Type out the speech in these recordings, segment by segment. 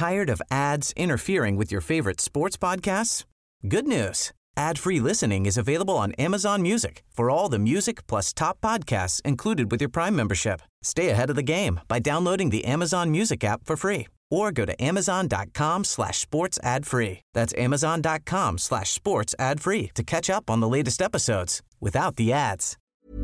Tired of ads interfering with your favorite sports podcasts? Good news. Ad-free listening is available on Amazon Music for all the music plus top podcasts included with your Prime membership. Stay ahead of the game by downloading the Amazon Music app for free or go to amazon.com/sports ad free. That's amazon.com/sports ad free to catch up on the latest episodes without the ads.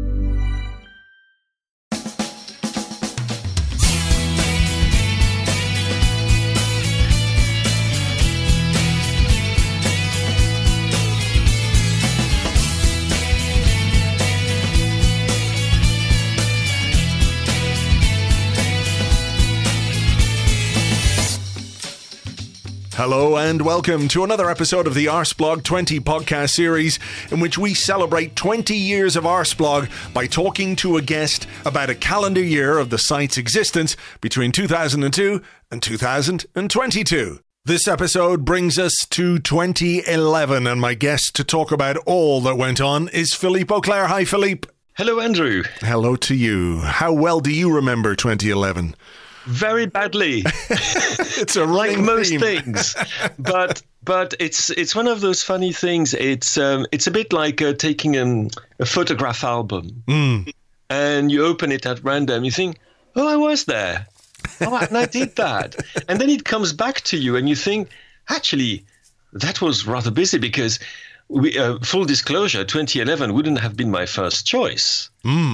Hello and welcome to another episode of the Arsblog 20 podcast series in which we celebrate 20 years of Arsblog by talking to a guest about a calendar year of the site's existence between 2002 and 2022. This episode brings us to 2011 and my guest to talk about all that went on is Philippe Auclair. Hi Philippe. Hello Andrew. Hello to you. How well do you remember 2011? Very badly. It's a like most theme. Things, but it's one of those funny things. It's a bit like taking a photograph album, and you open it at random. You think, "Oh, I was there. Oh, and I did that," and then it comes back to you, and you think, "Actually, that was rather busy." Because full disclosure, 2011 wouldn't have been my first choice.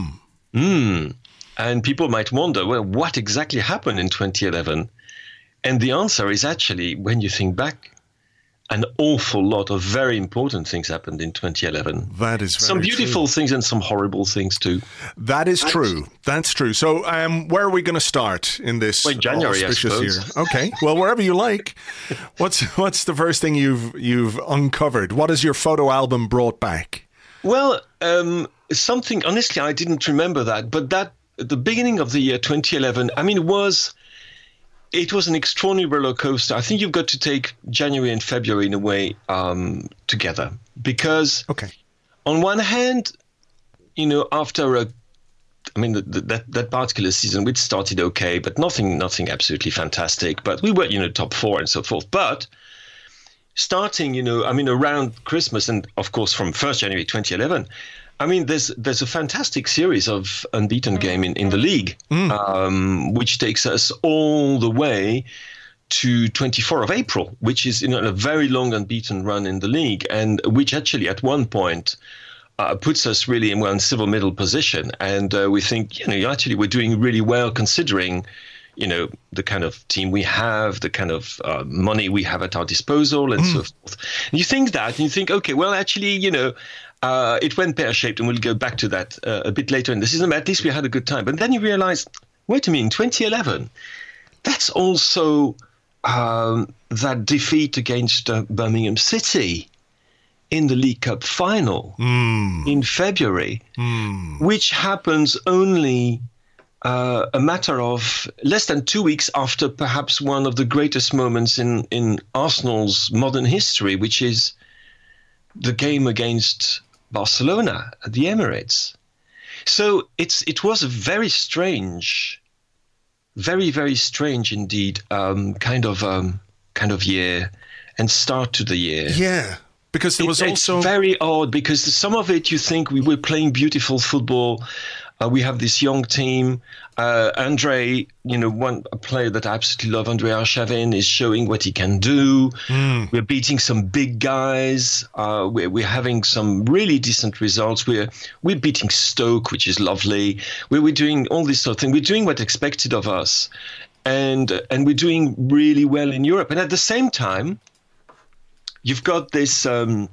And people might wonder, well, what exactly happened in 2011? And the answer is actually, when you think back, an awful lot of very important things happened in 2011. That is very some beautiful things and some horrible things too. That is true. That's true. So where are we going to start in this January, auspicious I year? suppose. Okay. Well, wherever you like. What's the first thing you've uncovered? What has your photo album brought back? Well, something, honestly, I didn't remember that, but that the beginning of the year 2011, I mean, it was an extraordinary roller coaster. I think you've got to take January and February in a way together because, on one hand, after that particular season, which started okay, but nothing absolutely fantastic. But we were, top four and so forth. But starting, around Christmas and of course from 1st January 2011. I mean, there's a fantastic series of unbeaten game in the league, which takes us all the way to 24 of April, which is a very long unbeaten run in the league, and which actually at one point puts us really in civil middle position. And we think, actually we're doing really well considering, the kind of team we have, the kind of money we have at our disposal and so forth. And you think that, and you think, okay, well, actually, it went pear-shaped, and we'll go back to that a bit later in the season, but at least we had a good time. But then you realize, wait a minute, 2011, that's also that defeat against Birmingham City in the League Cup final in February, which happens only a matter of less than 2 weeks after perhaps one of the greatest moments in Arsenal's modern history, which is the game against Barcelona at the Emirates. So it was a very strange, very, very strange indeed kind of year and start to the year. Yeah, because there was also... It's very odd because some of it you think we were playing beautiful football. We have this young team. Andre, a player that I absolutely love, Andre Arshavin, is showing what he can do. We're beating some big guys. We're having some really decent results. We're beating Stoke, which is lovely. We're doing all this sort of thing. We're doing what's expected of us, and we're doing really well in Europe. And at the same time, you've got this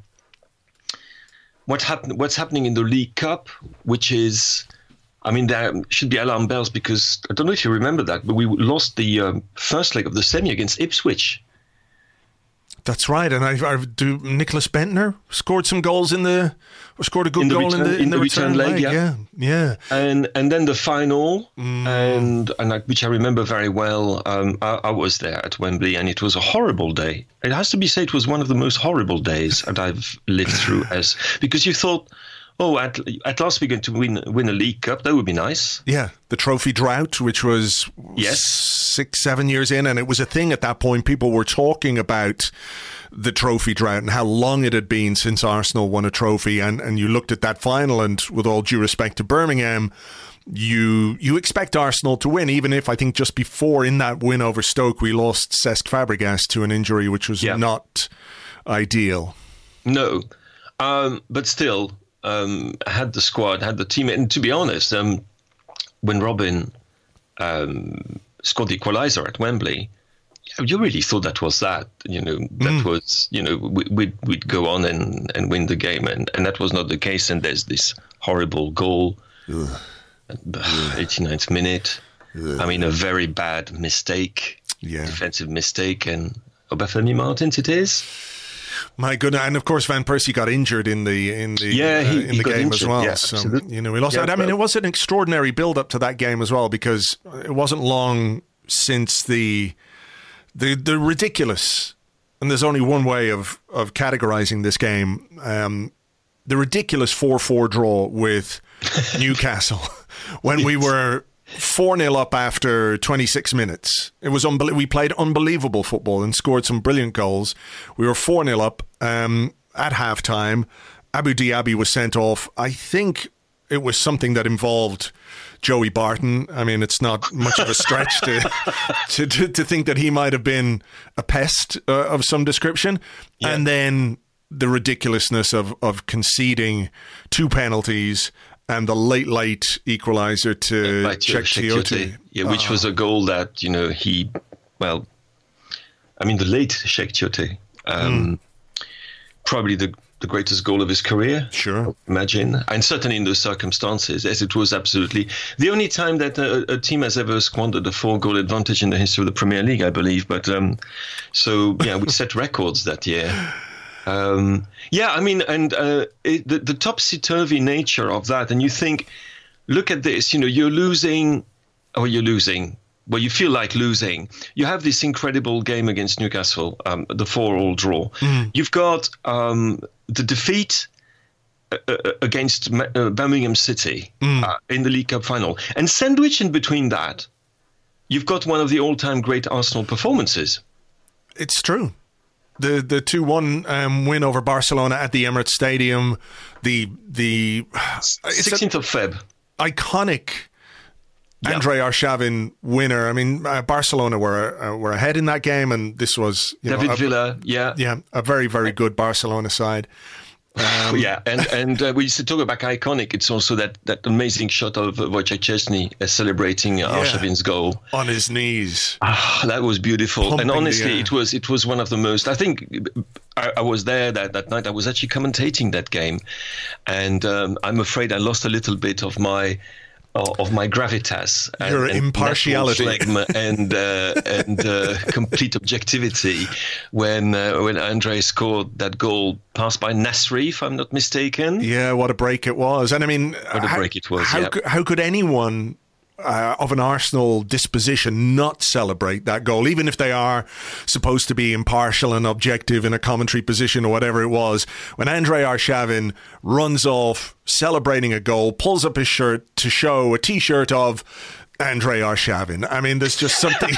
what's happening in the League Cup, which is. I mean, there should be alarm bells because I don't know if you remember that, but we lost the first leg of the semi against Ipswich. That's right, and Nicholas Bentner scored some goals scored a good goal in the return leg. Yeah. And then the final, which I remember very well. I was there at Wembley, and it was a horrible day. It has to be said, it was one of the most horrible days that I've lived through, because you thought, at last we're going to win a League Cup. That would be nice. Yeah, the trophy drought, which was 6-7 years in, and it was a thing at that point. People were talking about the trophy drought and how long it had been since Arsenal won a trophy, and you looked at that final, and with all due respect to Birmingham, you expect Arsenal to win, even if I think just before in that win over Stoke we lost Cesc Fabregas to an injury which was not ideal. No, but still, had the squad, had the team, and to be honest, when Robin scored the equaliser at Wembley, you really thought that was that. That was, we'd go on and win the game, and that was not the case. And there's this horrible goal, 89th minute. I mean, a very bad mistake, defensive mistake, and Obafemi Martins it is. My goodness, and of course Van Persie got injured in the he game injured, as well. yeah, so absolutely. we lost out. I mean, it was an extraordinary build up to that game as well, because it wasn't long since the ridiculous, and there's only one way of categorizing this game, the ridiculous 4-4 draw with Newcastle when we were 4-0 up after 26 minutes. It was we played unbelievable football and scored some brilliant goals. We were 4-0 up at halftime. Abu Diaby was sent off. I think it was something that involved Joey Barton. I mean, it's not much of a stretch to think that he might have been a pest of some description. Yeah. And then the ridiculousness of conceding 2 penalties and the late equaliser to Cheick Tioté. Yeah, which was a goal that, the late Cheick Tioté, probably the greatest goal of his career. Sure. Imagine. And certainly in those circumstances, as it was absolutely the only time that a team has ever squandered a 4-goal advantage in the history of the Premier League, I believe. But we set records that year. The topsy-turvy nature of that, and you think, look at this, you're losing. Well, you feel like losing. You have this incredible game against Newcastle, the 4-4 draw. You've got the defeat against Birmingham City in the League Cup final, and sandwiched in between that, you've got one of the all-time great Arsenal performances. It's true. The 2-1 win over Barcelona at the Emirates Stadium, the 16th of Feb. Iconic Andrei Arshavin winner. I mean, Barcelona were ahead in that game, and this was David Villa. A very, very good Barcelona side. And we used to talk about iconic. It's also that amazing shot of Wojciech Szczesny celebrating Arshavin's goal on his knees. That was beautiful. Pumping, and honestly, it was one of the most. I think I was there that night. I was actually commentating that game, and I'm afraid I lost a little bit of my gravitas, your impartiality, and complete objectivity when Andre scored that goal, passed by Nasri, if I'm not mistaken. Yeah, what a break it was! And I mean, how could anyone of an Arsenal disposition not celebrate that goal, even if they are supposed to be impartial and objective in a commentary position or whatever it was? When Andrei Arshavin runs off celebrating a goal, pulls up his shirt to show a t-shirt of Andrei Arshavin. I mean, there's just something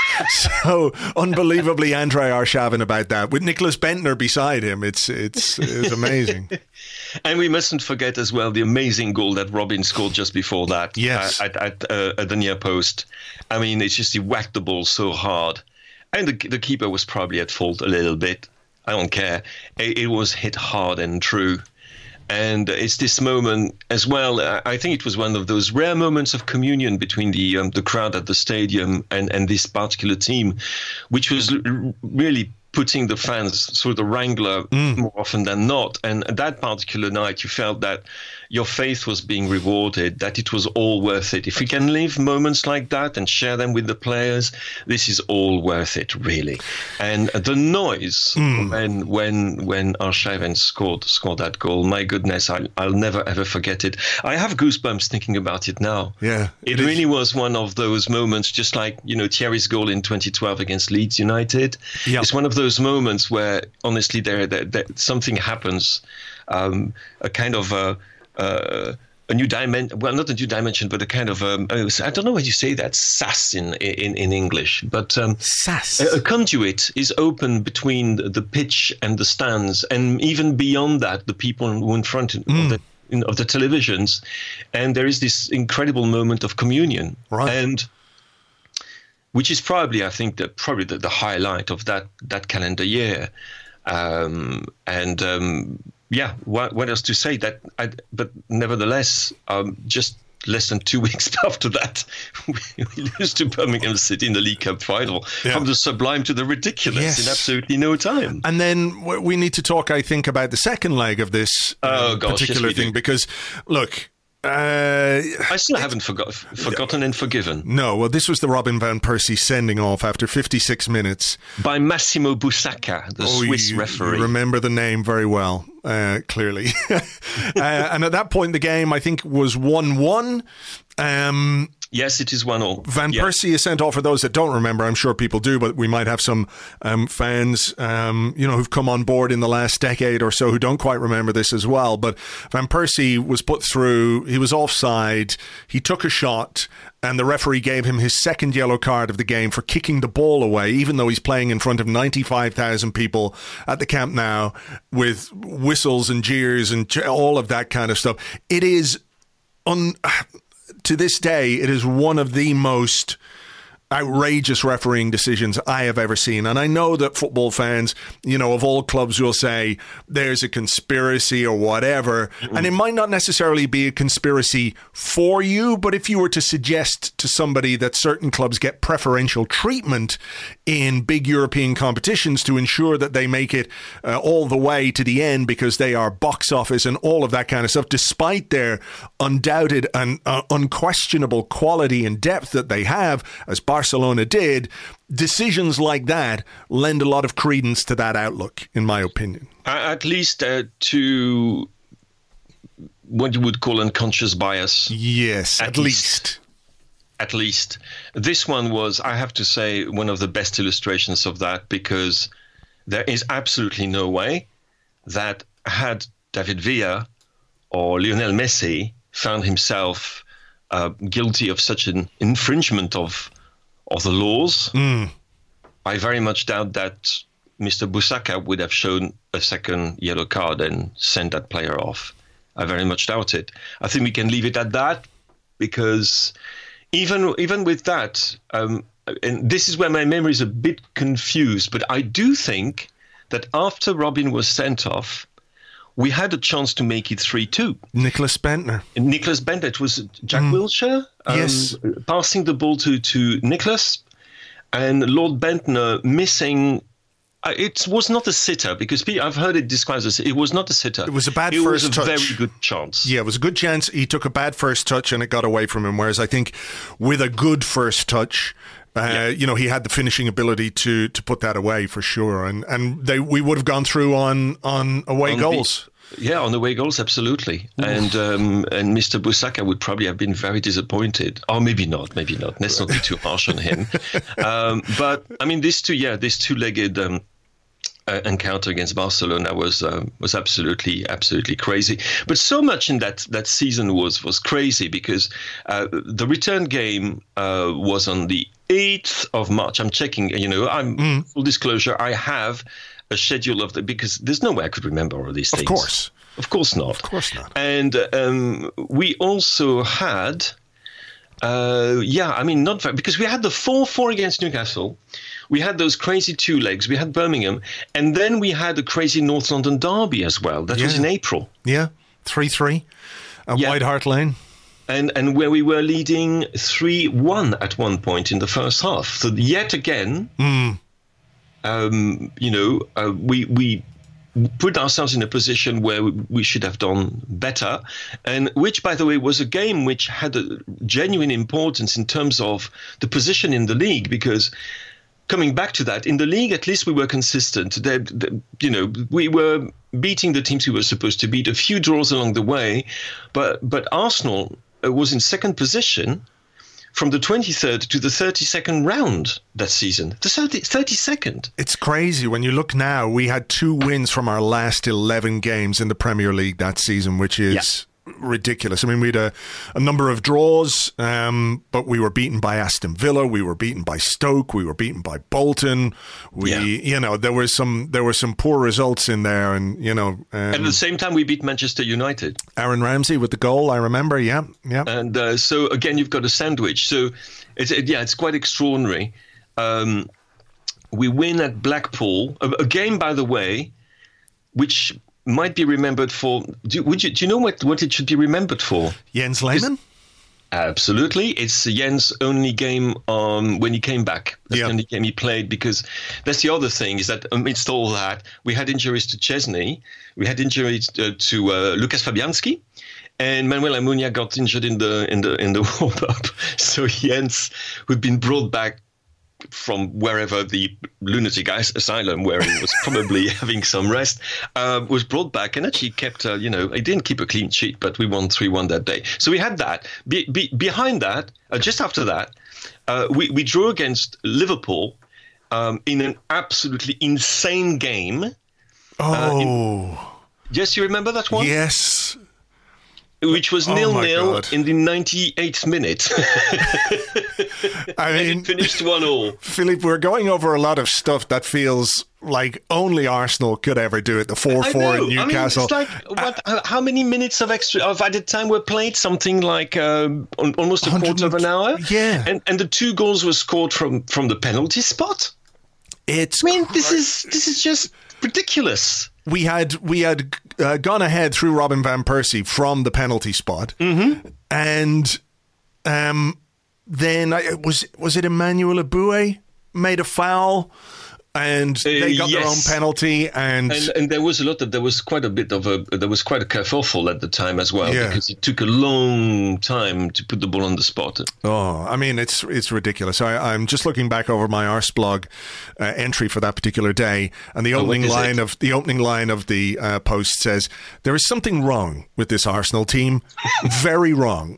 so unbelievably Andrei Arshavin about that. With Nicholas Bentner beside him, it's amazing. And we mustn't forget as well the amazing goal that Robin scored just before that. Yes. At the near post. I mean, it's just he whacked the ball so hard. And the keeper was probably at fault a little bit. I don't care. It was hit hard and true. And it's this moment as well. I think it was one of those rare moments of communion between the crowd at the stadium and this particular team, which was really putting the fans through the wrangler more often than not. And that particular night, you felt that your faith was being rewarded, that it was all worth it. If we can live moments like that and share them with the players, this is all worth it, really. And the noise when Arshavin scored that goal, my goodness, I'll never ever forget it. I have goosebumps thinking about it now. Yeah, it really was one of those moments, just like Thierry's goal in 2012 against Leeds United. Yep. It's one of those moments where honestly there something happens, a kind of a new dimension. Well, not a new dimension, but a kind of I don't know how you say that, sass in English, but sass. A conduit is open between the pitch and the stands, and even beyond that, the people who are in front of the televisions, and there is this incredible moment of communion, right? And which is probably, I think, the highlight of that calendar year, Yeah, what else to say? But nevertheless, just less than 2 weeks after that, we lose to Birmingham City in the League Cup final. From the sublime to the ridiculous in absolutely no time. And then we need to talk, I think, about the second leg of this particular thing, because, look... I still haven't forgotten and forgiven. No, well, this was the Robin Van Persie sending off after 56 minutes. By Massimo Busacca, the Swiss referee. You remember the name very well, clearly. And at that point, the game, I think, was 1-1. Yes, it is 1-1. Van Persie is sent off. For those that don't remember, I'm sure people do, but we might have some fans, who've come on board in the last decade or so who don't quite remember this as well. But Van Persie was put through. He was offside. He took a shot, and the referee gave him his second yellow card of the game for kicking the ball away, even though he's playing in front of 95,000 people at the Camp Nou with whistles and jeers and all of that kind of stuff. It is to this day, it is one of the most outrageous refereeing decisions I have ever seen. And I know that football fans, of all clubs will say there's a conspiracy or whatever. And it might not necessarily be a conspiracy for you, but if you were to suggest to somebody that certain clubs get preferential treatment in big European competitions to ensure that they make it all the way to the end because they are box office and all of that kind of stuff, despite their undoubted and unquestionable quality and depth that they have, as Barcelona did, decisions like that lend a lot of credence to that outlook, in my opinion. At least to what you would call unconscious bias. Yes, at least. At least. This one was, I have to say, one of the best illustrations of that, because there is absolutely no way that had David Villa or Lionel Messi found himself guilty of such an infringement of the laws, I very much doubt that Mr. Busacca would have shown a second yellow card and sent that player off. I very much doubt it. I think we can leave it at that, because even with that, and this is where my memory is a bit confused, but I do think that after Robin was sent off, we had a chance to make it 3-2. Nicholas Bentner. It was Jack Wilshere passing the ball to Nicholas, and Lord Bentner missing. It was not a sitter, because I've heard it described as it was not a sitter. It was a bad first touch. It was a very good chance. Yeah, it was a good chance. He took a bad first touch and it got away from him, whereas I think with a good first touch, he had the finishing ability to put that away for sure, and we would have gone through on away goals. On away goals, absolutely. Oof. And Mr. Busacca would probably have been very disappointed, or maybe not. Let's not be too harsh on him. But I mean, this two-legged encounter against Barcelona was absolutely crazy. But so much in that season was crazy, because the return game was on the 8th of March. I'm checking, full disclosure, I have a schedule of because there's no way I could remember all these things. Of course not. And we also had, not very, because we had the 4-4 against Newcastle. We had those crazy two legs. We had Birmingham, and then we had a crazy North London derby as well. That was in April. Yeah, 3-3 at White Hart Lane. And where we were leading 3-1 at one point in the first half. So yet again, we put ourselves in a position where we should have done better, and which, by the way, was a game which had a genuine importance in terms of the position in the league, because coming back to that, in the league, at least we were consistent. We were beating the teams we were supposed to beat, a few draws along the way, but Arsenal was in second position from the 23rd to the 32nd round that season. The 32nd. It's crazy. When you look now, we had 2 wins from our last 11 games in the Premier League that season, which is ridiculous. I mean, we had a number of draws, but we were beaten by Aston Villa, we were beaten by Stoke, we were beaten by Bolton. There were some poor results in there, and at the same time we beat Manchester United. Aaron Ramsey with the goal, I remember. Yeah. And so again, you've got a sandwich. So it's quite extraordinary. We win at Blackpool, a game, by the way, which might be remembered for. Do you know what it should be remembered for? Jens Lehmann? Absolutely. It's Jens' only game when he came back. That's the only game he played, because that's the other thing, is that amidst all that, we had injuries to Chesney, we had injuries to Lucas Fabianski, and Manuel Almunia got injured in the warm-up. So Jens, who'd been brought back from wherever the lunatic asylum where he was probably having some rest, was brought back and actually kept, he didn't keep a clean sheet, but we won 3-1 that day. So we had that. Behind that, just after that, we drew against Liverpool in an absolutely insane game. Yes, you remember that one? Yes. Which was 0-0 in the 98th minute. I mean, it finished 1-1. Philippe, we're going over a lot of stuff that feels like only Arsenal could ever do it. The 4-4 in Newcastle. I mean, it's like, how many minutes of added time were played? Something like almost a quarter of an hour. Yeah, and the 2 goals were scored from the penalty spot. This is just ridiculous. We had gone ahead through Robin van Persie from the penalty spot, and then was it Emmanuel Abue made a foul, and they got their own penalty, and there was quite a kerfuffle at the time as well, because it took a long time to put the ball on the spot. I mean, it's ridiculous. I'm just looking back over my Arsblog entry for that particular day, and the opening line of the post says, "There is something wrong with this Arsenal team, very wrong."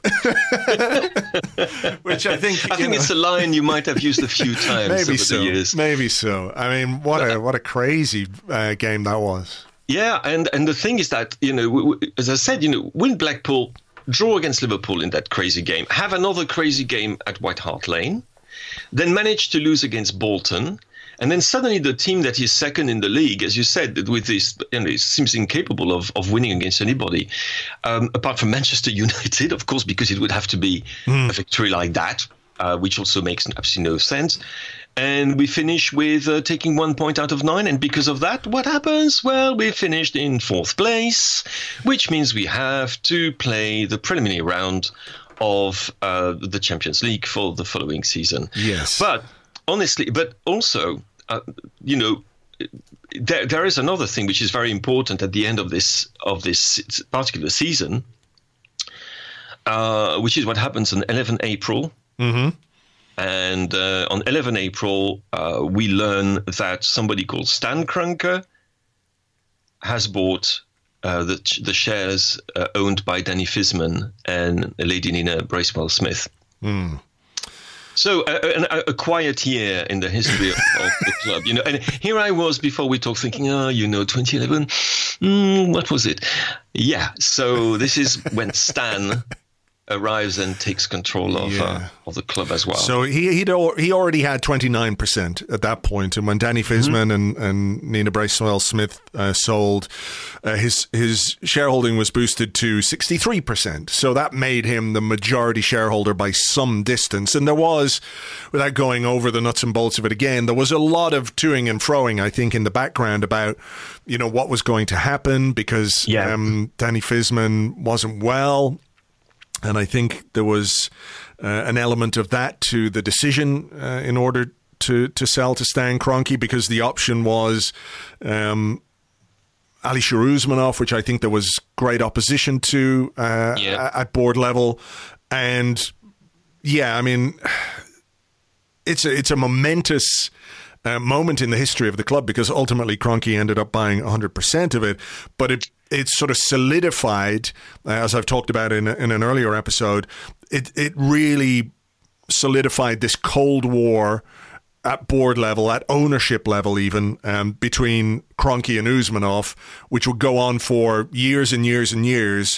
Which I think it's a line you might have used a few times over the years. Maybe so. I mean, what a crazy game that was. Yeah, and the thing is that, as I said, win Blackpool, draw against Liverpool in that crazy game, have another crazy game at White Hart Lane, then manage to lose against Bolton, and then suddenly the team that is second in the league, as you said, with this, it seems incapable of winning against anybody, apart from Manchester United, of course, because it would have to be a victory like that, which also makes absolutely no sense. And we finish with taking 1 point out of 9. And because of that, what happens? Well, we finished in 4th place, which means we have to play the preliminary round of the Champions League for the following season. Yes. But also, there is another thing which is very important at the end of this particular season, which is what happens on 11 April. Mm-hmm. And on 11 April, we learn that somebody called Stan Kroenke has bought the shares owned by Danny Fisman and Lady Nina Bracewell-Smith. Mm. So a quiet year in the history of the club, And here I was before we talked, thinking, 2011, what was it? Yeah. So this is when Stan arrives and takes control of the club as well. So he already had 29% at that point, and when Danny Fisman and Nina Bracewell-Smith sold, his shareholding was boosted to 63%. So that made him the majority shareholder by some distance. And there was, without going over the nuts and bolts of it again, there was a lot of toing and froing, I think, in the background about what was going to happen, because Danny Fisman wasn't well. And I think there was an element of that to the decision in order to sell to Stan Kroenke, because the option was Alisher Usmanov, which I think there was great opposition to at board level. And I mean, it's a momentous moment in the history of the club, because ultimately Kroenke ended up buying 100% of it, but it sort of solidified, as I've talked about in an earlier episode, it really solidified this Cold War at board level, at ownership level even, between Kroenke and Usmanov, which would go on for years and years and years,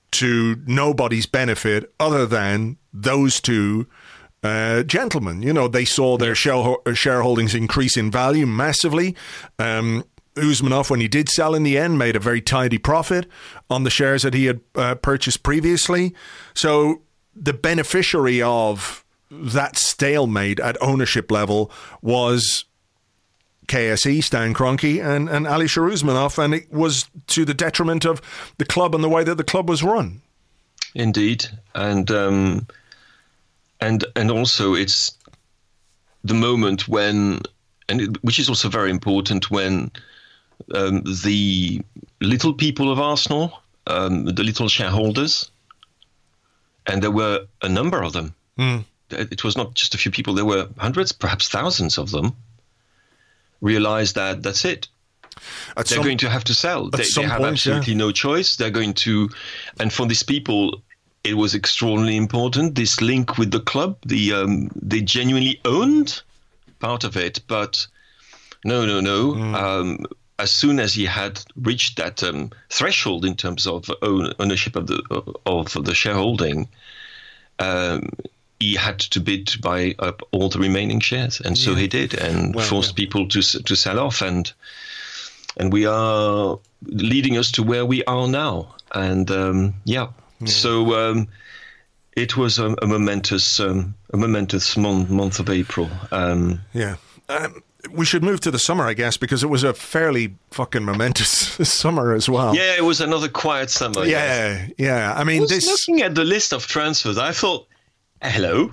to nobody's benefit other than those two gentlemen. You know, they saw their shareholdings increase in value massively. Usmanov, when he did sell in the end, made a very tidy profit on the shares that he had purchased previously. So the beneficiary of that stalemate at ownership level was KSE, Stan Kroenke, and Alisher Usmanov, and it was to the detriment of the club and the way that the club was run. Indeed, and also it's the moment when, which is also very important, when the little people of Arsenal, the little shareholders, and there were a number of them. It was not just a few people, there were hundreds, perhaps thousands of them, realized that that's it. They're going to have to sell. They have absolutely no choice. They're going to, and for these people, it was extraordinarily important, this link with the club. They genuinely owned part of it, but no. As soon as he had reached that threshold in terms of ownership of the shareholding, he had to bid to buy up all the remaining shares, and so he did, and forced people to sell off, and we are leading us to where we are now, and so it was a momentous month of April. We should move to the summer, I guess, because it was a fairly fucking momentous summer as well. Yeah, it was another quiet summer. Yeah. I mean, looking at the list of transfers, I thought, hello?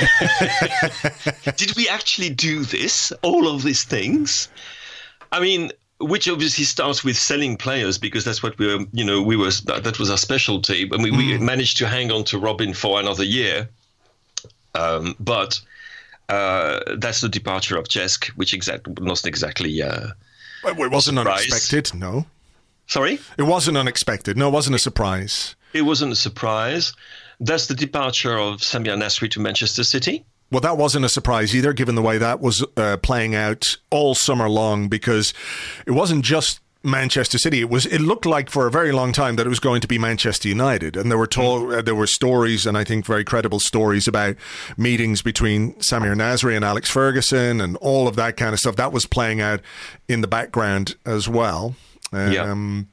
Did we actually do this? All of these things? I mean, which obviously starts with selling players, because that's what that was our specialty. I mean, we managed to hang on to Robin for another year. But that's the departure of Cesc, which wasn't exactly it wasn't unexpected, no. Sorry? It wasn't unexpected. No, it wasn't a surprise. It wasn't a surprise. That's the departure of Samir Nasri to Manchester City. Well, that wasn't a surprise either, given the way that was playing out all summer long, because it wasn't just Manchester City. It looked like for a very long time that it was going to be Manchester United, and there were stories, and I think very credible stories, about meetings between Samir Nasri and Alex Ferguson and all of that kind of stuff. That was playing out in the background as well. And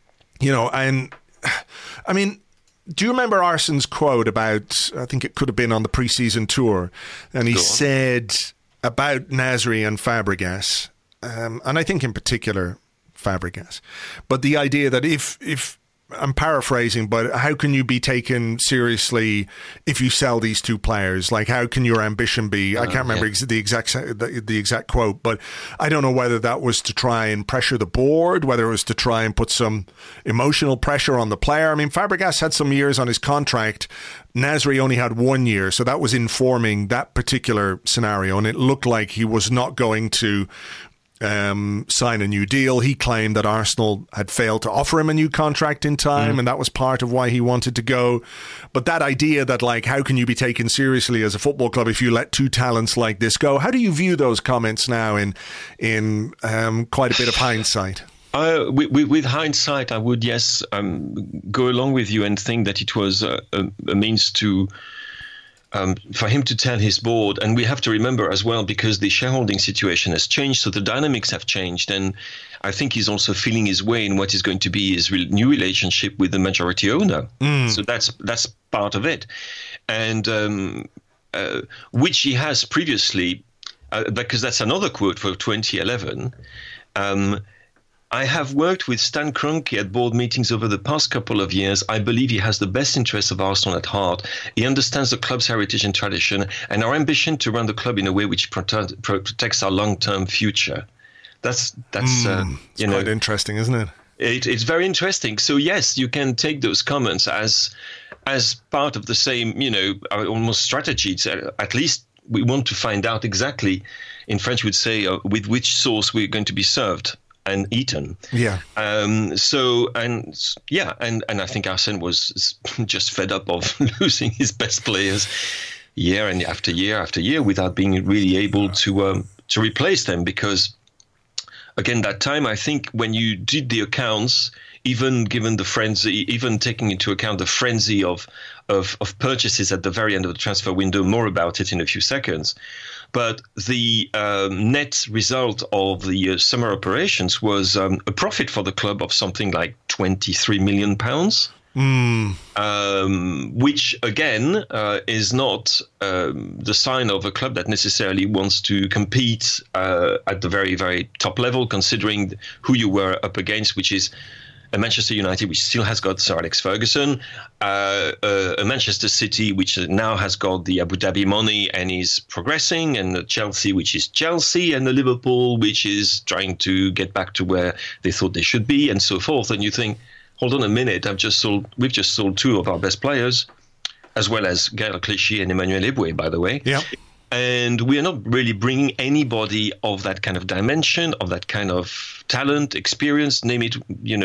I mean, do you remember Arsene's quote about, I think it could have been on the pre-season tour, and he said about Nasri and Fabregas, and I think in particular Fabregas, but the idea that if I'm paraphrasing, but how can you be taken seriously if you sell these two players? Like, how can your ambition be? I can't remember the exact quote, but I don't know whether that was to try and pressure the board, whether it was to try and put some emotional pressure on the player. I mean, Fabregas had some years on his contract. Nasri only had 1 year, so that was informing that particular scenario, and it looked like he was not going to sign a new deal. He claimed that Arsenal had failed to offer him a new contract in time, and that was part of why he wanted to go. But that idea that, like, how can you be taken seriously as a football club if you let two talents like this go? How do you view those comments now in quite a bit of hindsight? With hindsight, I would, go along with you and think that it was a means to for him to tell his board. And we have to remember as well, because the shareholding situation has changed, so the dynamics have changed. And I think he's also feeling his way in what is going to be his new relationship with the majority owner. So that's part of it. And which he has previously, because that's another quote for 2011, I have worked with Stan Kroenke at board meetings over the past couple of years. I believe he has the best interests of Arsenal at heart. He understands the club's heritage and tradition and our ambition to run the club in a way which protects our long-term future. That's quite interesting, isn't it? It's very interesting. So yes, you can take those comments as part of the same, almost strategy. At least we want to find out exactly, in French we'd say, with which sauce we're going to be served and eaten. Yeah. And I think Arsene was just fed up of losing his best players year after year without being really able to replace them, because again, that time, I think when you did the accounts, even given the frenzy, even taking into account the frenzy of purchases at the very end of the transfer window, more about it in a few seconds. But the net result of the summer operations was a profit for the club of something like £23 million. Which again is not the sign of a club that necessarily wants to compete at the very, very top level, considering who you were up against, which is a Manchester United, which still has got Sir Alex Ferguson, a Manchester City, which now has got the Abu Dhabi money and is progressing, and the Chelsea, which is Chelsea, and the Liverpool, which is trying to get back to where they thought they should be, and so forth. And you think, hold on a minute, we've just sold two of our best players, as well as Gaël Clichy and Emmanuel Eboué, by the way. Yeah. And we are not really bringing anybody of that kind of dimension, of that kind of talent, experience, name it,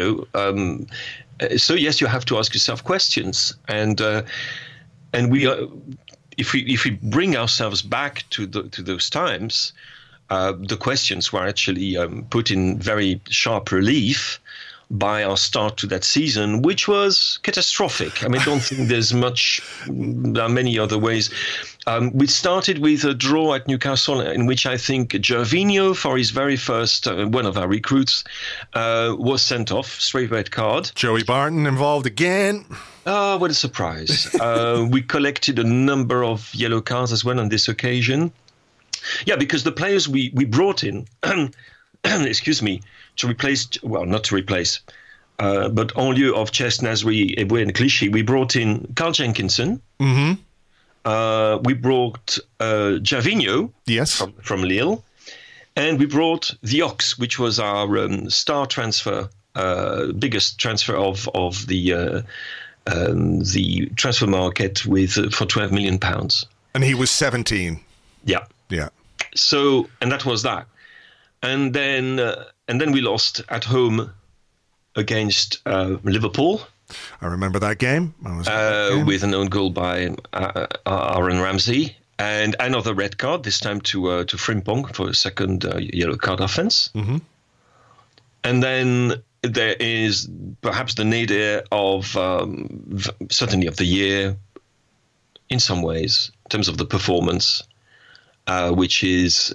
so yes, you have to ask yourself questions. And we are, if we bring ourselves back to those times, the questions were actually put in very sharp relief by our start to that season, which was catastrophic. I mean, I don't think there are many other ways. We started with a draw at Newcastle, in which I think Gervinho, for his very first, one of our recruits, was sent off, straight red card. Joey Barton involved again. Oh, what a surprise. We collected a number of yellow cards as well on this occasion. Yeah, because the players we brought in, excuse me, to replace, well, not to replace, but en lieu of Chess, Nasri, Eboué and Clichy, we brought in Carl Jenkinson. Mm-hmm. We brought Gervinho, yes, from Lille, and we brought the Ox, which was our star transfer, biggest transfer of the transfer market for £12 million. And he was 17. Yeah. So, and that was that. And then we lost at home against Liverpool. I remember that game. With an own goal by Aaron Ramsey, and another red card, this time to Frimpong for a second yellow card offence. Mm-hmm. And then there is perhaps the nadir of certainly of the year, in some ways, in terms of the performance, which is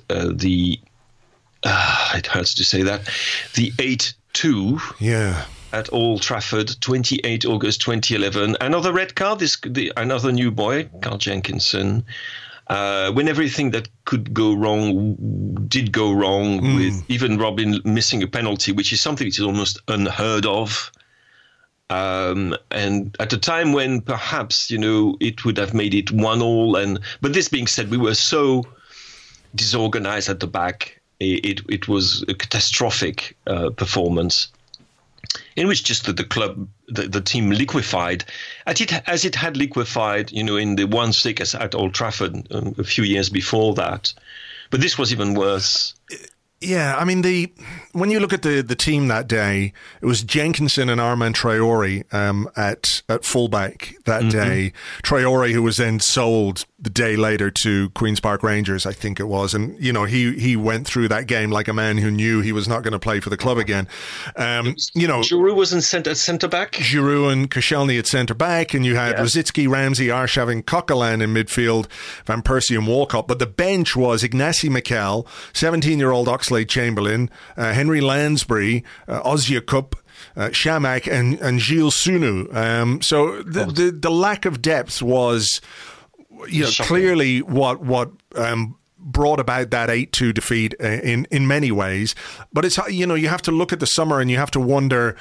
it hurts to say that, the 8-2. Yeah. At Old Trafford, 28 August 2011. Another red card, another new boy, Carl Jenkinson. When everything that could go wrong did go wrong, with even Robin missing a penalty, which is something that is almost unheard of. And at a time when perhaps, it would have made it 1-1. But this being said, we were so disorganized at the back. It was a catastrophic performance, in which just the club, the team liquefied, as it had liquefied, in the 1-6 at Old Trafford a few years before that. But this was even worse. Yeah, I mean, when you look at the team that day, it was Jenkinson and Armand Traoré at fullback that day. Traoré, who was then sold the day later to Queen's Park Rangers, I think it was. And, he went through that game like a man who knew he was not going to play for the club again. Giroud was at centre-back. Giroud and Koscielny at centre-back. And you had Rosicky, Ramsey, Arshavin, Coquelin in midfield, Van Persie and Walcott. But the bench was Ignacy Miquel, 17-year-old Oxlade-Chamberlain, Henry Lansbury, Ozia Cup, Shamak and Gilles Sunu. So the lack of depth was clearly what brought about that 8-2 defeat in many ways. But it's, you have to look at the summer and you have to wonder,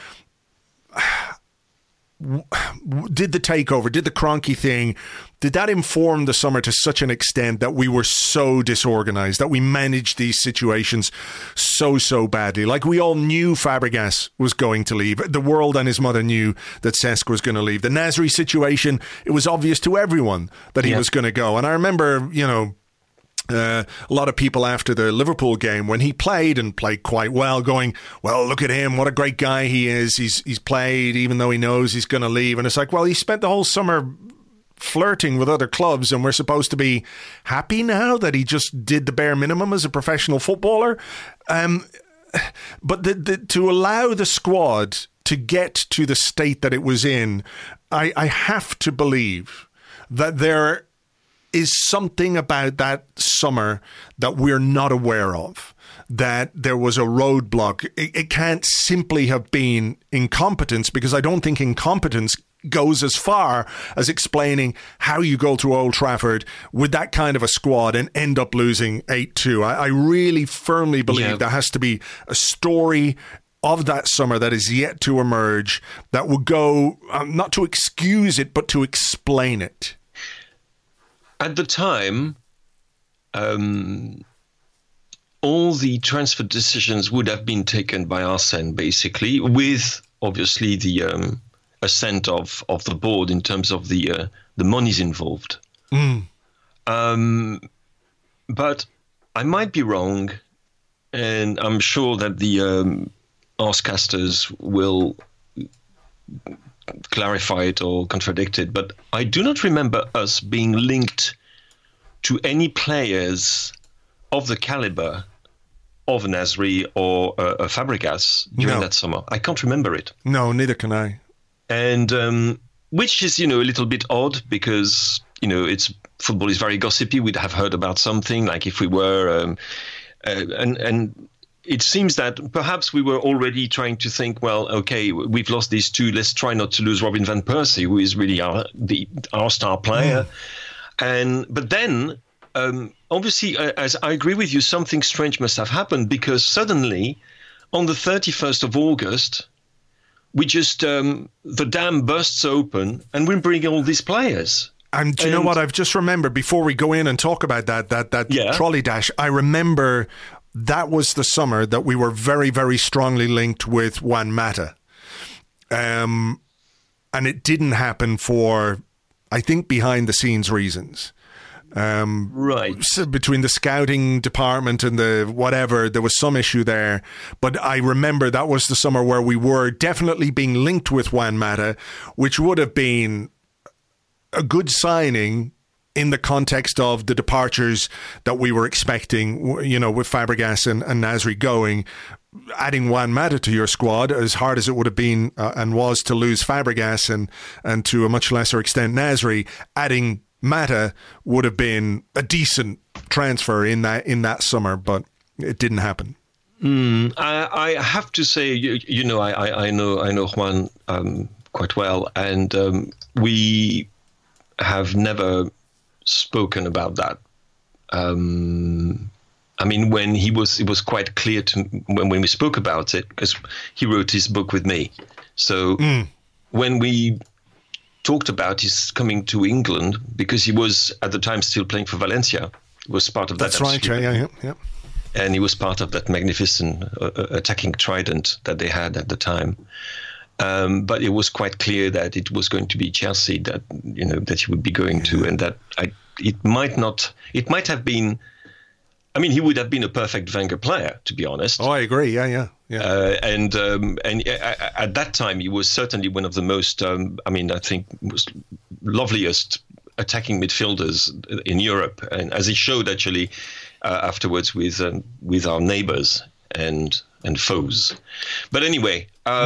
did the takeover, did the Kroenke thing, did that inform the summer to such an extent that we were so disorganized, that we managed these situations so badly? Like, we all knew Fabregas was going to leave. The world and his mother knew that Cesc was going to leave. The Nasri situation, it was obvious to everyone that he was going to go. And I remember, a lot of people after the Liverpool game, when he played quite well, going, well, look at him, what a great guy he is. He's played even though he knows he's going to leave. And it's like, well, he spent the whole summer flirting with other clubs, and we're supposed to be happy now that he just did the bare minimum as a professional footballer. to allow the squad to get to the state that it was in, I have to believe that there is something about that summer that we're not aware of, that there was a roadblock. It can't simply have been incompetence, because I don't think incompetence goes as far as explaining how you go to Old Trafford with that kind of a squad and end up losing 8-2. I really firmly believe there has to be a story of that summer that is yet to emerge that will go, not to excuse it, but to explain it. At the time, all the transfer decisions would have been taken by Arsène, basically, with obviously the assent of the board in terms of the monies involved. But I might be wrong, and I'm sure that the Arscasters will clarify it or contradict it, but I do not remember us being linked to any players of the caliber of Nasri or Fabregas during that summer. I can't remember it. No, neither can I. And which is, a little bit odd, because, football is very gossipy. We'd have heard about something, like if we were, and it seems that perhaps we were already trying to think, well, okay, we've lost these two. Let's try not to lose Robin van Persie, who is really our star player. But then, obviously, as I agree with you, something strange must have happened, because suddenly, on the 31st of August, we just, the dam bursts open and we bring all these players. And do you know what I've just remembered before we go in and talk about that trolley dash? I remember that was the summer that we were very, very strongly linked with Juan Mata. And it didn't happen for, I think, behind the scenes reasons. Right. So between the scouting department and the whatever, there was some issue there. But I remember that was the summer where we were definitely being linked with Juan Mata, which would have been a good signing in the context of the departures that we were expecting, with Fabregas and Nasri going. Adding Juan Mata to your squad, as hard as it would have been and was to lose Fabregas and to a much lesser extent Nasri, adding Mata would have been a decent transfer in that summer, but it didn't happen. I have to say, I know Juan quite well, and we have never spoken about that. When it was quite clear to when we spoke about it, because he wrote his book with me. So when we talked about his coming to England, because he was at the time still playing for Valencia, was part of that. That's right, yeah. And he was part of that magnificent attacking trident that they had at the time. But it was quite clear that it was going to be Chelsea that he would be going to, and that it might have been. He would have been a perfect Wenger player, to be honest. Oh, I agree. Yeah. And at that time, he was certainly one of the most, I think, most loveliest attacking midfielders in Europe, and as he showed actually afterwards with our neighbours and foes. But anyway,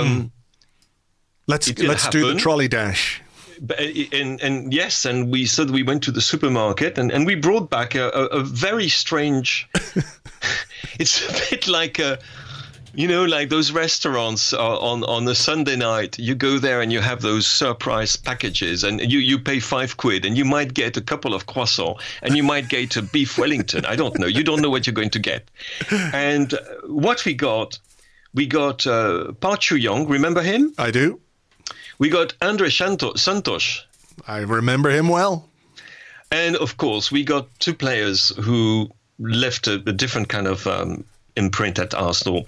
let's do the trolley dash. And yes, and we said we went to the supermarket and we brought back a very strange. It's a bit like like those restaurants on a Sunday night. You go there and you have those surprise packages, and you pay £5 and you might get a couple of croissants and you might get a beef Wellington. I don't know. You don't know what you're going to get. And what we got Park Chu-young. Remember him? I do. We got Andre Santos. I remember him well. And, of course, we got two players who left a different kind of imprint at Arsenal.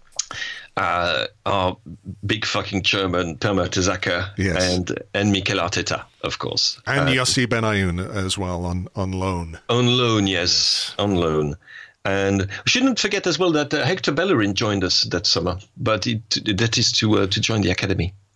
Our big fucking German, Per Mertesacker, and Mikel Arteta, of course. And Yossi Benayoun as well on loan. On loan, yes, on loan. And we shouldn't forget as well that Hector Bellerin joined us that summer, but that is to join the academy.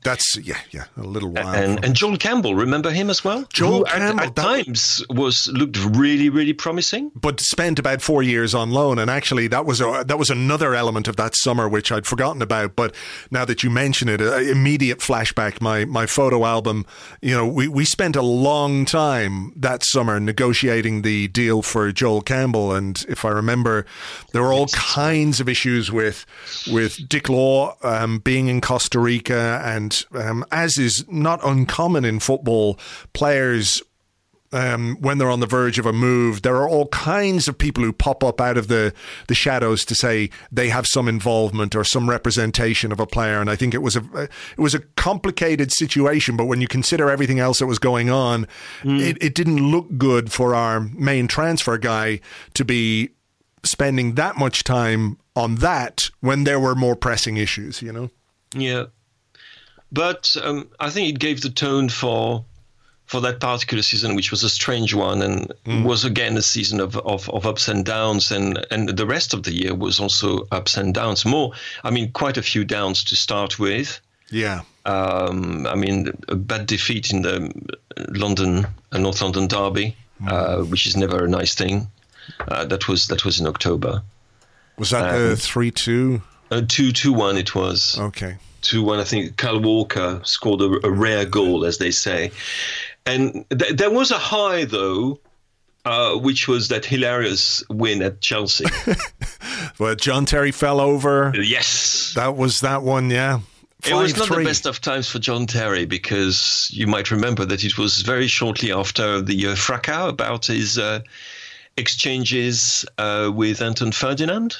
That's, a little while. And Joel Campbell, remember him as well? Joel Who Campbell, at times looked really, really promising. But spent about 4 years on loan. And actually, that was another element of that summer, which I'd forgotten about. But now that you mention it, immediate flashback, my photo album, we spent a long time that summer negotiating the deal for Joel Campbell. And if I remember, there were all kinds of issues with Dick Law being in Costa Rica, and as is not uncommon in football, players, when they're on the verge of a move, there are all kinds of people who pop up out of the shadows to say they have some involvement or some representation of a player. And I think it was a complicated situation, but when you consider everything else that was going on, it didn't look good for our main transfer guy to be spending that much time on that when there were more pressing issues, Yeah. But I think it gave the tone for that particular season, which was a strange one, and was again a season of ups and downs, and the rest of the year was also ups and downs. Quite a few downs to start with. Yeah. A bad defeat in the North London derby, which is never a nice thing. That was in October. Was that the 3-2? 2-1 it was. Okay. 2-1. I think Kyle Walker scored a rare goal, as they say. And there was a high, though, which was that hilarious win at Chelsea. Well, John Terry fell over. Yes. That was that one, yeah. 5-3. It was not the best of times for John Terry, because you might remember that it was very shortly after the fracas about his exchanges with Anton Ferdinand.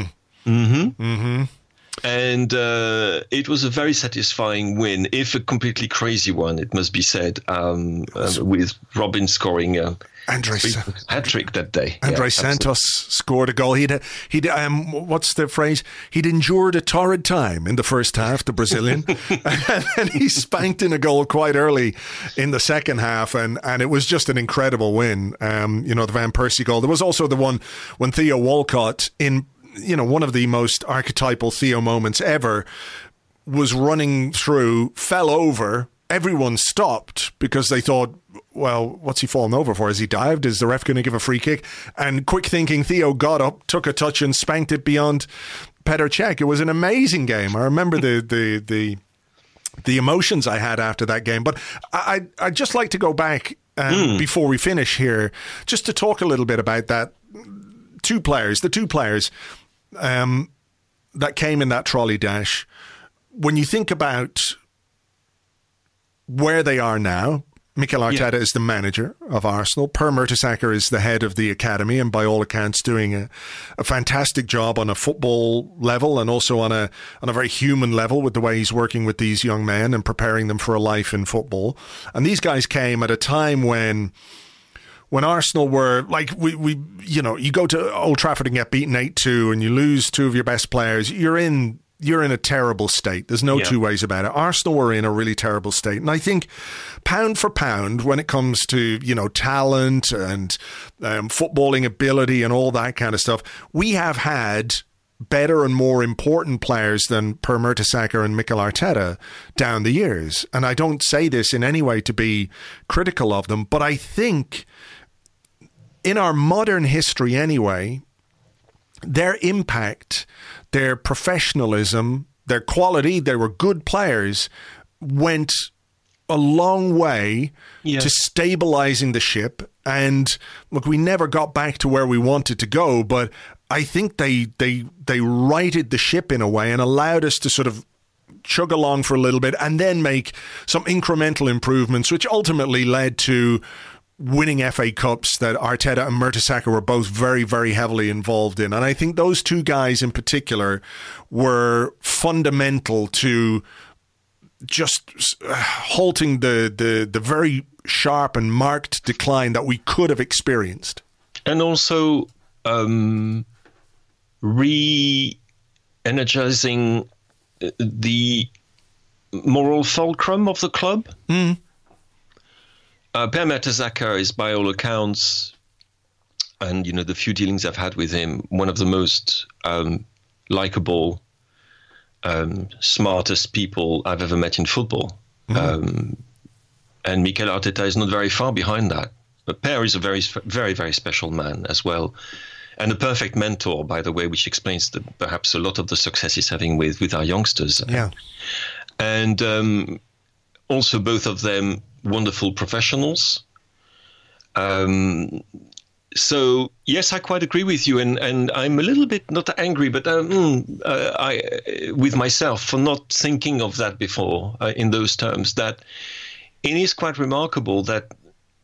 And it was a very satisfying win, if a completely crazy one, it must be said, with Robin scoring a hat-trick that day. Andre Santos scored a goal. He'd what's the phrase? He'd endured a torrid time in the first half, the Brazilian, and he spanked in a goal quite early in the second half, and it was just an incredible win. The Van Persie goal. There was also the one when Theo Walcott, in one of the most archetypal Theo moments ever, was running through, fell over. Everyone stopped because they thought, well, what's he fallen over for? Has he dived? Is the ref going to give a free kick? And quick thinking, Theo got up, took a touch and spanked it beyond Petr Cech. It was an amazing game. I remember the emotions I had after that game. But I'd just like to go back before we finish here, just to talk a little bit about the two players that came in that trolley dash. When you think about where they are now, Mikel Arteta is the manager of Arsenal. Per Mertesacker is the head of the academy, and by all accounts doing a fantastic job on a football level, and also on a very human level with the way he's working with these young men and preparing them for a life in football. And these guys came at a time when Arsenal were like, you go to Old Trafford and get beaten 8-2 and you lose two of your best players, you're in a terrible state. There's no two ways about it. Arsenal were in a really terrible state. And I think pound for pound, when it comes to, talent and footballing ability and all that kind of stuff, we have had better and more important players than Per Mertesacker and Mikel Arteta down the years. And I don't say this in any way to be critical of them, but I think in our modern history anyway, their impact, their professionalism, their quality, they were good players, went a long way to stabilizing the ship. And look, we never got back to where we wanted to go, but I think they righted the ship in a way and allowed us to sort of chug along for a little bit and then make some incremental improvements, which ultimately led to winning FA Cups that Arteta and Mertesacker were both very, very heavily involved in. And I think those two guys in particular were fundamental to just halting the very sharp and marked decline that we could have experienced. And also re-energizing the moral fulcrum of the club. Per Mertesacker is, by all accounts, and the few dealings I've had with him, one of the most likable smartest people I've ever met in football. And Mikel Arteta is not very far behind that. But Per is a very, very, very special man as well. And a perfect mentor, by the way, which explains perhaps a lot of the success he's having with our youngsters. Yeah. And also both of them wonderful professionals. So, yes, I quite agree with you. And I'm a little bit not angry, but with myself for not thinking of that before in those terms, that it is quite remarkable that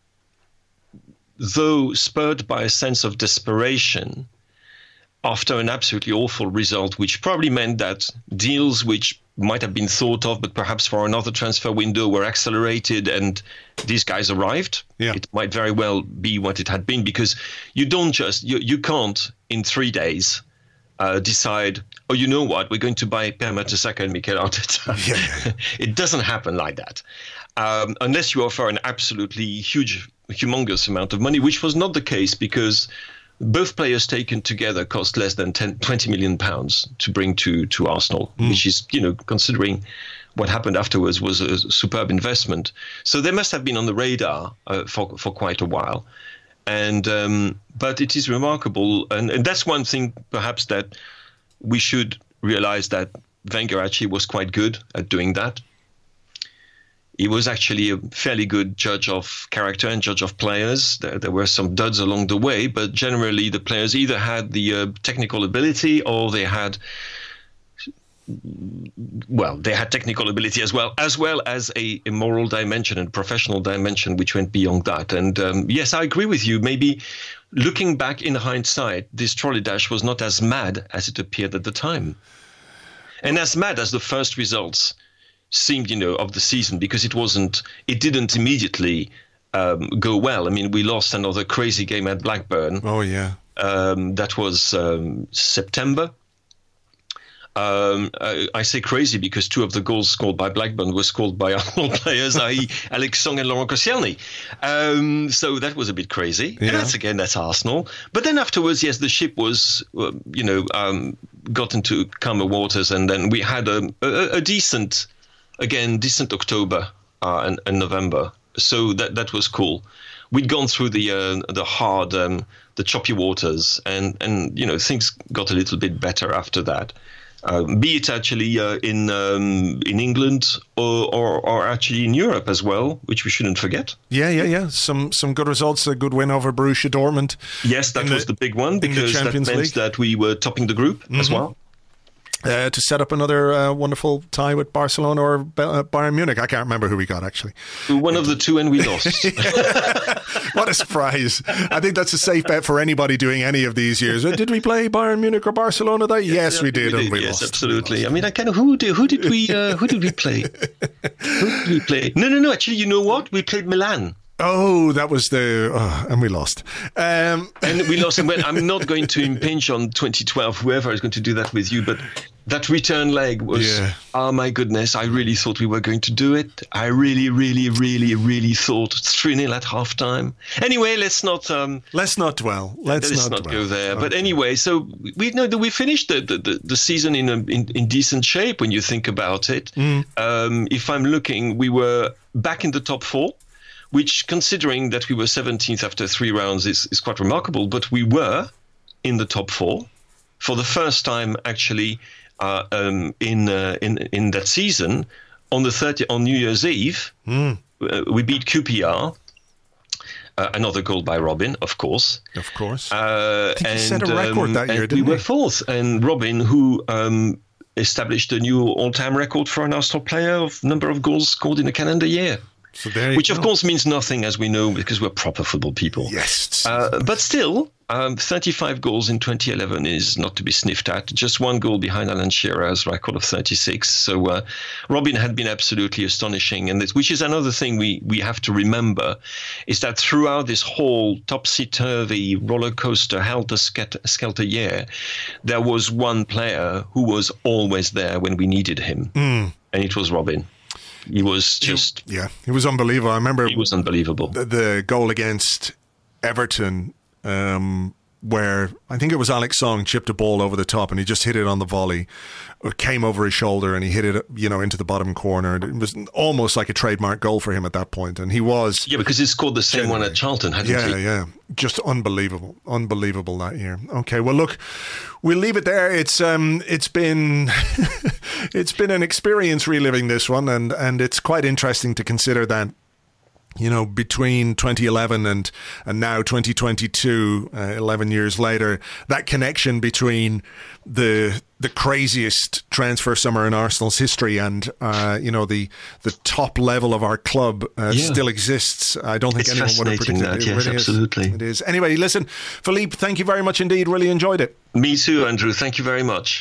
though spurred by a sense of desperation after an absolutely awful result, which probably meant that deals which might have been thought of, but perhaps for another transfer window were accelerated and these guys arrived. Yeah. It might very well be what it had been, because you don't just, you can't in 3 days decide, oh, you know what, we're going to buy Per Mertesacker and Mikel Arteta. Yeah. It doesn't happen like that. Unless you offer an absolutely humongous amount of money, which was not the case, because both players taken together cost less than 20 million pounds to bring to Arsenal, which is, considering what happened afterwards, was a superb investment. So they must have been on the radar for quite a while. And but it is remarkable. And that's one thing perhaps that we should realize, that Wenger actually was quite good at doing that. He was actually a fairly good judge of character and judge of players. There were some duds along the way, but generally the players either had the technical ability, or they had technical ability as well as a moral dimension and professional dimension, which went beyond that. And yes, I agree with you. Maybe looking back in hindsight, this trolley dash was not as mad as it appeared at the time, and as mad as the first results seemed, of the season, because it didn't immediately go well. I mean, we lost another crazy game at Blackburn. Oh, yeah. That was September. I say crazy because 2 of the goals scored by Blackburn were scored by Arsenal players, i.e. Alex Song and Laurent Koscielny. So that was a bit crazy. Yeah. And that's Arsenal. But then afterwards, yes, the ship was, got into calmer waters, and then we had a decent October and November. So that was cool. We'd gone through the hard, the choppy waters, and things got a little bit better after that. Be it actually in England or actually in Europe as well, which we shouldn't forget. Yeah. Some good results. A good win over Borussia Dortmund. Yes, that was the big one, because that meant that we were topping the group as well. To set up another wonderful tie with Barcelona or Bayern Munich. I can't remember who we got, actually. One of the two, and we lost. What a surprise. I think that's a safe bet for anybody doing any of these years. Did we play Bayern Munich or Barcelona? Yes, we did. And we lost. Yes, absolutely. I mean, who did we play? No. Actually, you know what? We played Milan. Oh, that was and we lost. And we lost. And I'm not going to impinge on 2012, whoever is going to do that with you, but that return leg was, oh my goodness, I really thought we were going to do it. I really, really, really, really thought 3-0 at halftime. Anyway, let's not dwell. Let's not go there. Okay. But anyway, so we know that we finished the season in decent shape when you think about it. If I'm looking, we were back in the top 4. Which, considering that we were 17th after 3 rounds, is quite remarkable. But we were in the top 4 for the first time, actually, in that season. On New Year's Eve, we beat QPR. Another goal by Robin, of course. Of course. I think he set a record that year, didn't he? We were 4th, and Robin, who established a new all-time record for an Arsenal player of number of goals scored in a calendar year. So which, of course, means nothing, as we know, because we're proper football people. Yes. But still, 35 goals in 2011 is not to be sniffed at. Just 1 goal behind Alan Shearer's record of 36. So Robin had been absolutely astonishing. And which is another thing we have to remember, is that throughout this whole topsy-turvy roller coaster, helter-skelter year, there was one player who was always there when we needed him. And it was Robin. He was just... he was unbelievable. I remember... He was unbelievable. The goal against Everton, where I think it was Alex Song chipped a ball over the top and he just hit it on the volley. It came over his shoulder and he hit it, into the bottom corner. It was almost like a trademark goal for him at that point. And he was... Yeah, because he scored the same one at Charlton, hadn't he? Yeah. Just unbelievable that year. Okay, well, look, we'll leave it there. It's been it's been an experience reliving this one, and it's quite interesting to consider that, between 2011 and now 2022, 11 years later, that connection between the craziest transfer summer in Arsenal's history and the top level of our club still exists. I don't think anyone would have predicted that. It yes, really absolutely. It is. Anyway, listen, Philippe, thank you very much indeed. Really enjoyed it. Me too, Andrew. Thank you very much.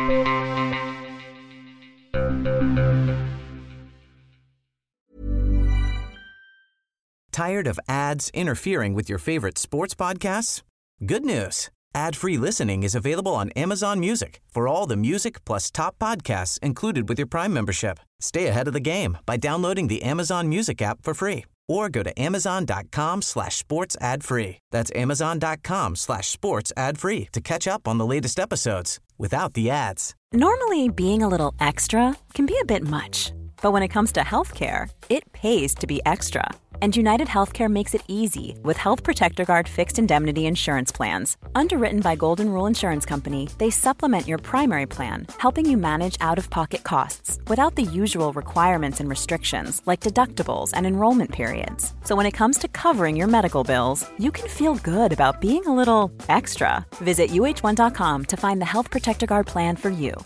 Tired of ads interfering with your favorite sports podcasts? Good news. Ad-free listening is available on Amazon Music for all the music plus top podcasts included with your Prime membership. Stay ahead of the game by downloading the Amazon Music app for free or go to amazon.com/sports ad free. That's amazon.com/sports ad free to catch up on the latest episodes without the ads. Normally, being a little extra can be a bit much, but when it comes to healthcare, it pays to be extra. And United Healthcare makes it easy with Health Protector Guard fixed indemnity insurance plans. Underwritten by Golden Rule Insurance Company, they supplement your primary plan, helping you manage out-of-pocket costs without the usual requirements and restrictions like deductibles and enrollment periods. So when it comes to covering your medical bills, you can feel good about being a little extra. Visit uh1.com to find the Health Protector Guard plan for you.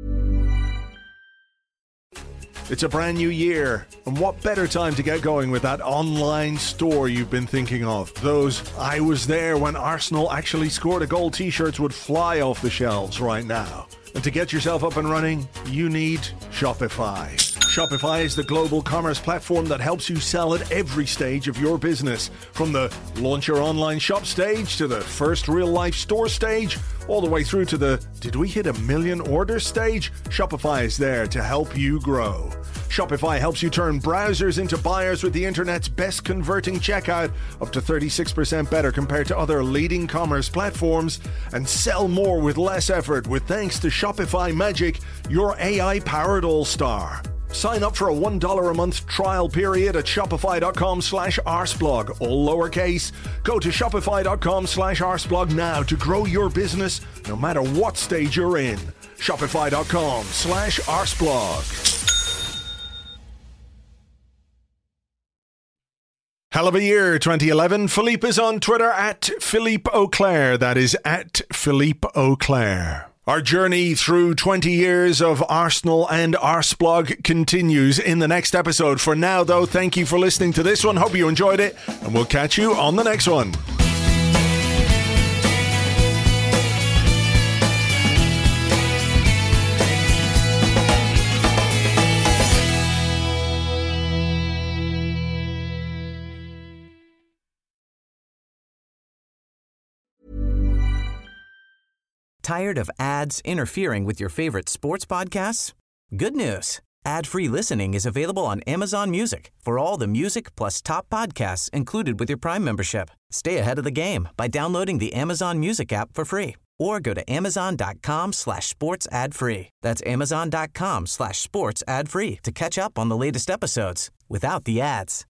It's a brand new year, and what better time to get going with that online store you've been thinking of? Those "I was there when Arsenal actually scored a goal" t-shirts would fly off the shelves right now. And to get yourself up and running, you need Shopify. Shopify is the global commerce platform that helps you sell at every stage of your business. From the launch your online shop stage to the first real-life store stage, all the way through to the "did we hit 1 million orders" stage, Shopify is there to help you grow. Shopify helps you turn browsers into buyers with the internet's best converting checkout, up to 36% better compared to other leading commerce platforms, and sell more with less effort with thanks to Shopify Magic, your AI-powered all-star. Sign up for a $1 a month trial period at shopify.com/arsblog, all lowercase. Go to shopify.com/arsblog now to grow your business no matter what stage you're in. Shopify.com/arsblog. Hell of a year, 2011. Philippe is on Twitter at Philippe Auclair. That is at Philippe Auclair. Our journey through 20 years of Arsenal and Arsblog continues in the next episode. For now, though, thank you for listening to this one. Hope you enjoyed it, and we'll catch you on the next one. Tired of ads interfering with your favorite sports podcasts? Good news. Ad-free listening is available on Amazon Music for all the music plus top podcasts included with your Prime membership. Stay ahead of the game by downloading the Amazon Music app for free or go to amazon.com/sports ad free. That's amazon.com/sports ad free to catch up on the latest episodes without the ads.